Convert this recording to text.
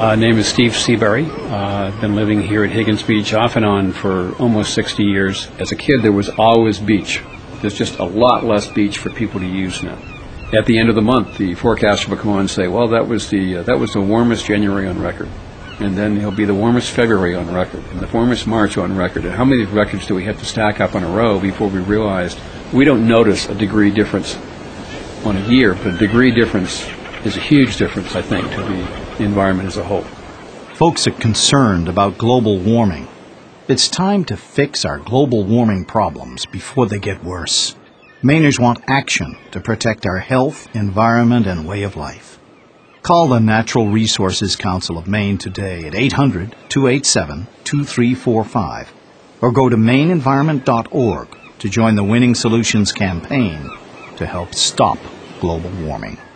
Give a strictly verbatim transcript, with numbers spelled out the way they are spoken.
Uh, name is Steve Seabury. Uh, I've been living here at Higgins Beach off and on for almost sixty years. As a kid, there was always beach. There's just a lot less beach for people to use now. At the end of the month, the forecaster will come on and say, well, that was the uh, that was the warmest January on record. And then it'll be the warmest February on record, and the warmest March on record. And how many records do we have to stack up in a row before we realized we don't notice a degree difference on a year, but a degree difference is a huge difference, I think, to the environment as a whole. Folks are concerned about global warming. It's time to fix our global warming problems before they get worse. Mainers want action to protect our health, environment, and way of life. Call the Natural Resources Council of Maine today at eight hundred, two eight seven, two three four five or go to maine environment dot org to join the Winning Solutions campaign to help stop global warming.